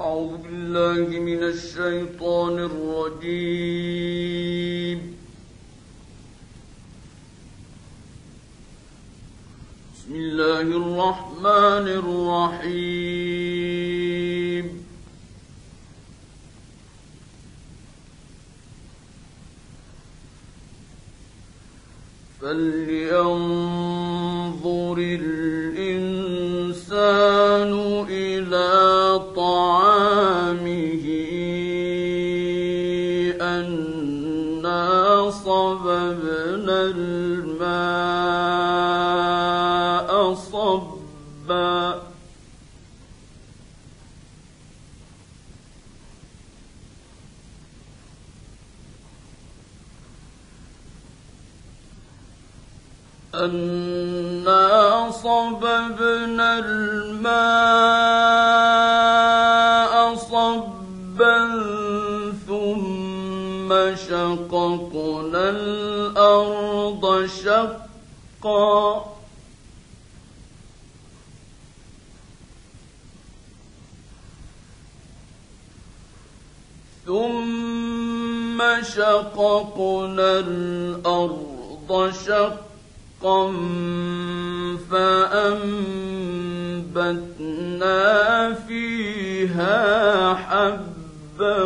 أعوذ بالله من الشيطان الرجيم. بسم الله الرحمن الرحيم. فلينظر الإنسان إلى طعامه أنا صببنا الماء صبا أنا صببنا الماء صبا ثم شققنا الأرض شقا فأنبتنا فيها حبا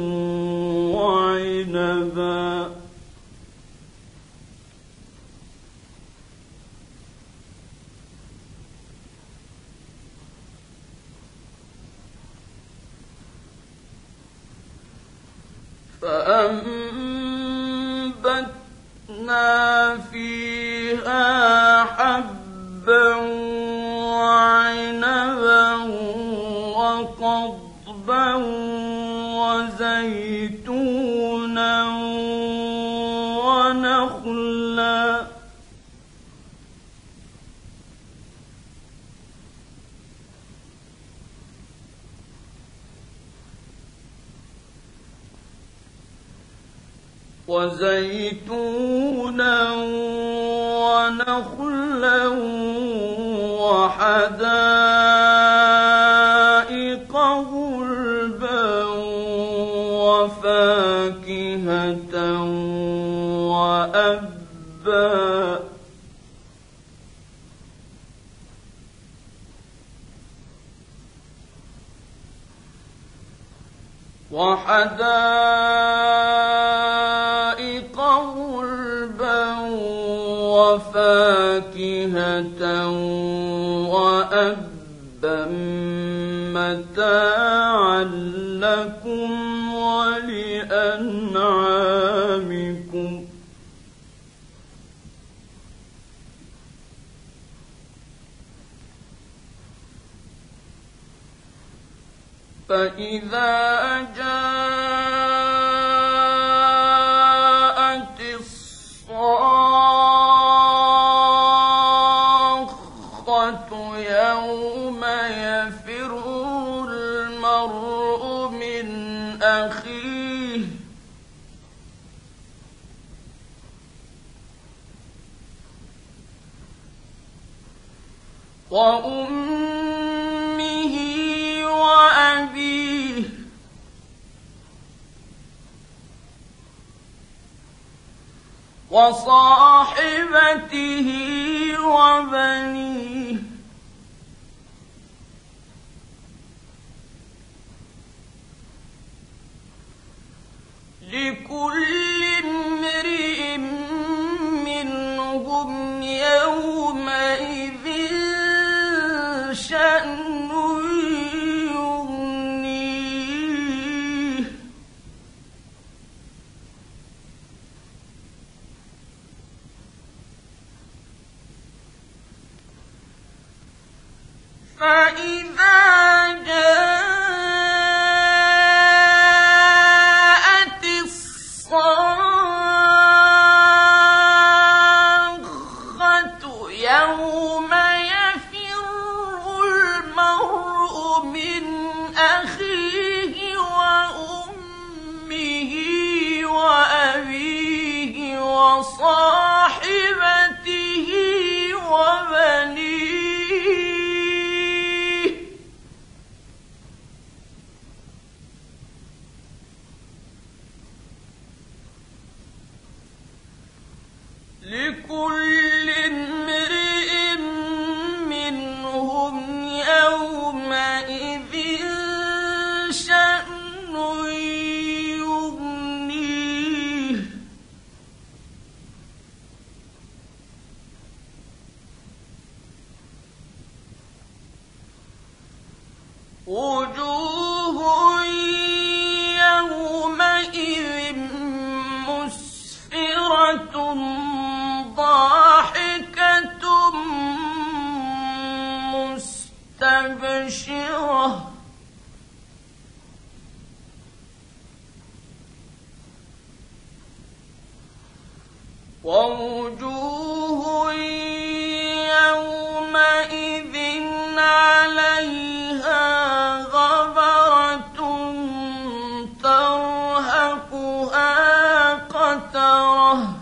وعنبا وقضبا وزيتونا ونخلا وحدائق غلبا وفاكهة وأبا متاعا لكم ولأنعامكم. فإذا جاءت الصاخة يوم يفر المرء من أخيه وأمه وأبيه وصاحبته وبنيه لكل امرئ منهم يومئذ شأن يغنيه فإذا جاءت الصاخة يوم يفر المرء من أخيه وأمه وأبيه وصاحبته وبنيه وجوه يومئذ مسفرة ضاحكة مستبشرة ووجوه يومئذ عليها غبرة ترهقها قترة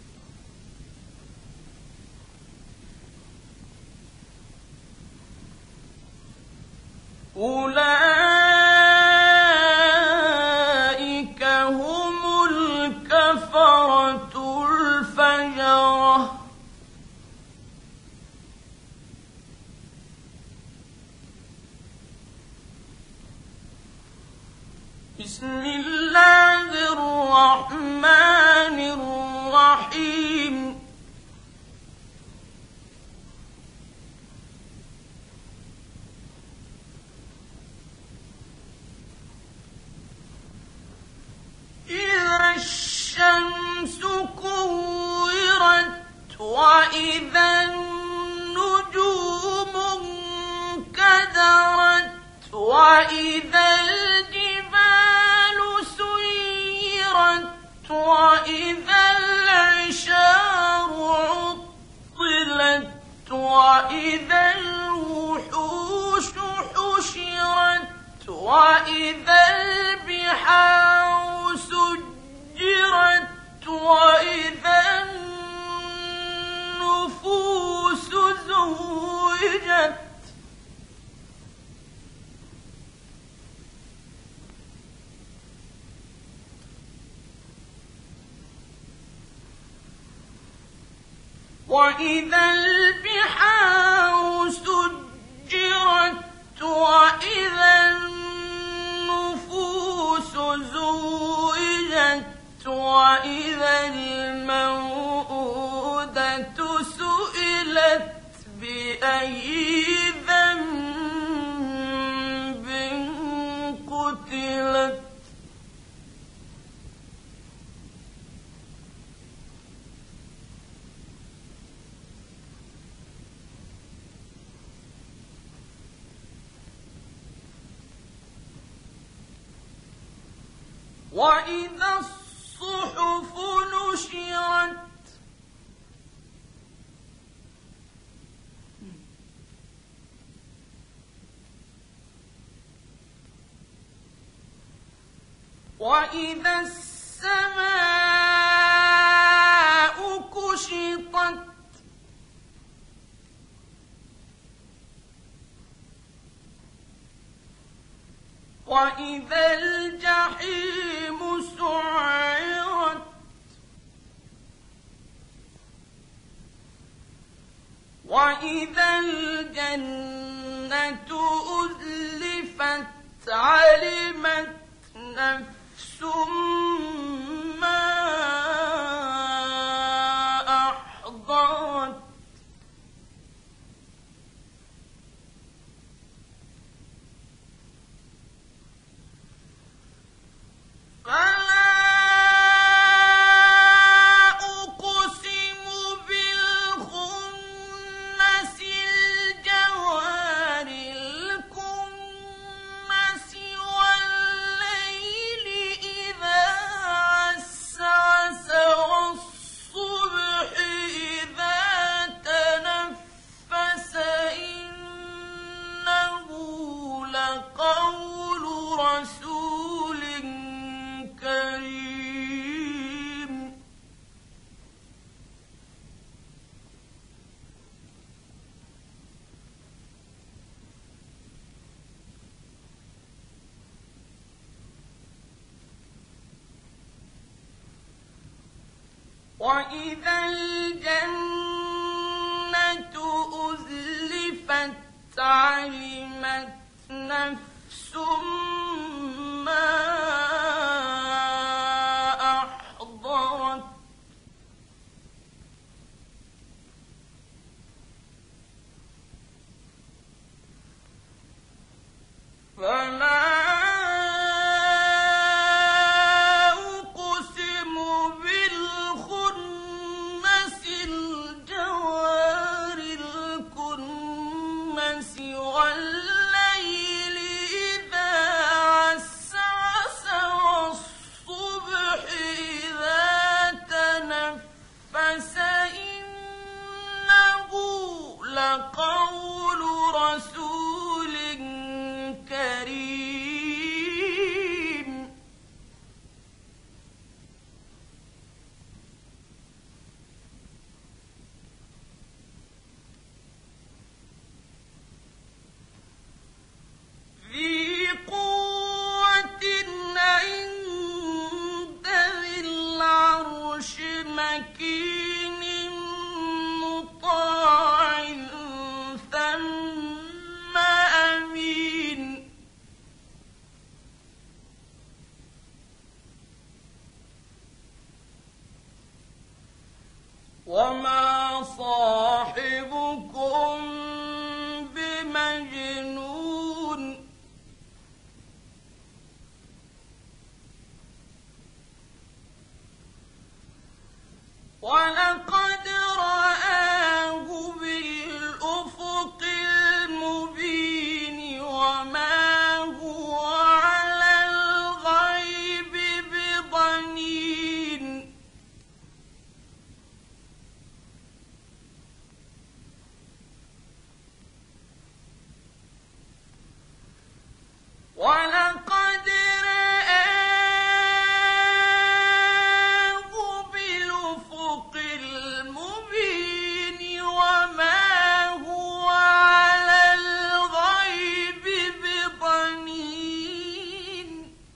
أولئك هم الكفرة الفجرة بسم الله الرحمن الرحيم إذا الشمس كورت وإذا النجوم انكدرت وإذا الجبال سيرت وإذا العشار عطلت وإذا الوحوش حشرت وإذا البحار سجرت وإذا النفوس زوجت وإذا البحار سجرت وإذا النفوس زوجت وإذا الموءودة سئلت بأي ذنب قتلت وإذا الصحف نشرت وإذا السماء كشطت وإذا الجحيم سعرت وإذا الجنة أزلفت علمت نفس ما أحضرت فلا أقسم بالخنس الجوار الكنس والليل إذا عسعس والصبح إذا تنفس إنه لقول رسول كريم وإذا الجنة أزلفت علمت نفس ما أحضرت ولقد رآه بالأفق المبين وما هو على الغيب بضنين ولقد رآه بالأفق المبين وما هو على الغيب بضنين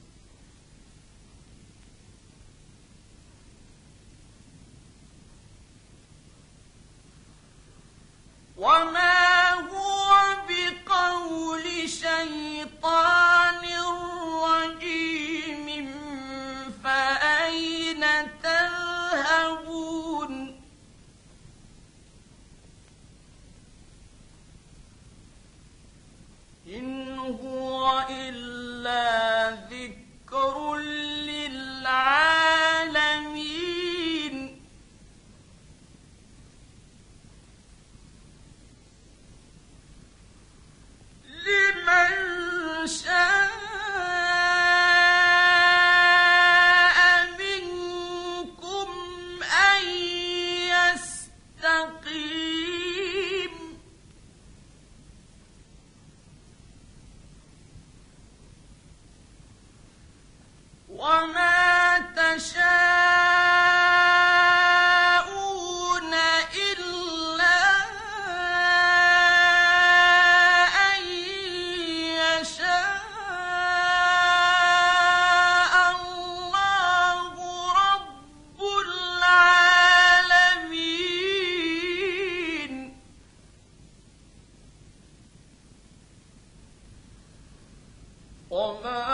وما هو بقول شيطان رجيم فأين تذهبون إن هو إلا ذكر للعالمين لمن شاء منكم أن يستقيم وما تشاءون إلا أن يشاء الله رب العالمين وما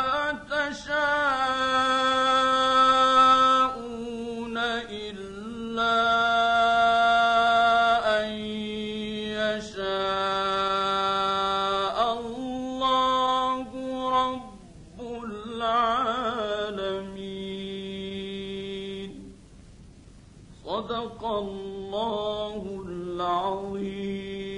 تشاءون إلا أن يشاء الله رب العالمين صدق الله العظيم.